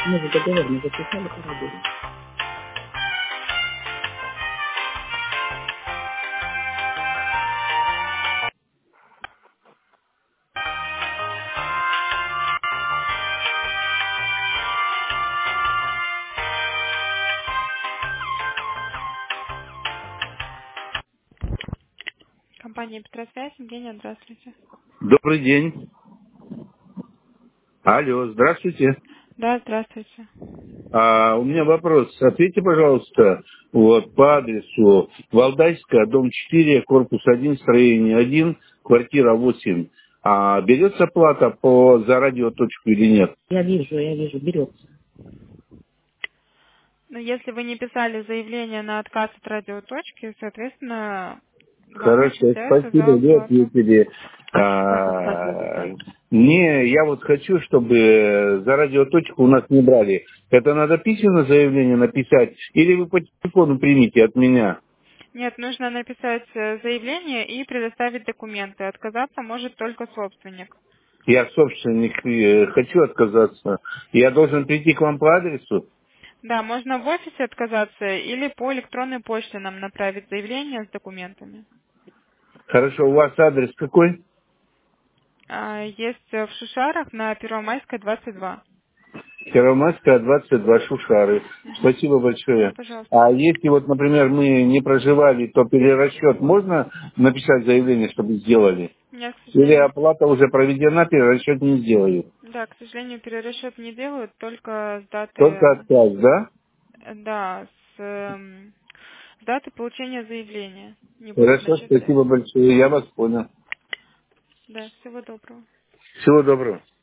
Мы же договор не подписали по работе. Компания Петросвязь, Евгения, здравствуйте. Добрый день. Алло, здравствуйте. Да, здравствуйте. У меня вопрос. Ответьте, пожалуйста, вот по адресу Валдайская, дом 4, корпус 1, строение 1, квартира 8. Берется плата за радиоточку или нет? Я вижу, берется. Но если вы не писали заявление на отказ от радиоточки, соответственно, вам Хорошо, начисляется спасибо, за вы оплату. ответили. Как отказ написать? Не, я вот хочу, чтобы за радиоточку у нас не брали. Это надо письменно заявление написать, или вы по телефону примите от меня? Нет, нужно написать заявление и предоставить документы. Отказаться может только собственник. Я собственник, хочу отказаться. Я должен прийти к вам по адресу? Да, можно в офисе отказаться или по электронной почте нам направить заявление с документами. Хорошо, у вас адрес какой? Есть в Шушарах на Первомайской, 22. Первомайская, 22, Шушары. Мгм. Спасибо Да, большое. пожалуйста. А если вот, например, мы не проживали, то перерасчет можно написать заявление, чтобы сделали? Нет, к Или сожалению. оплата уже проведена, перерасчет не сделаю? Да, к сожалению, перерасчет не делают, только с Только даты, отказ, да? да, с даты получения заявления не будут Хорошо, начислять. спасибо большое, я вас понял. Да, всего доброго. Всего доброго.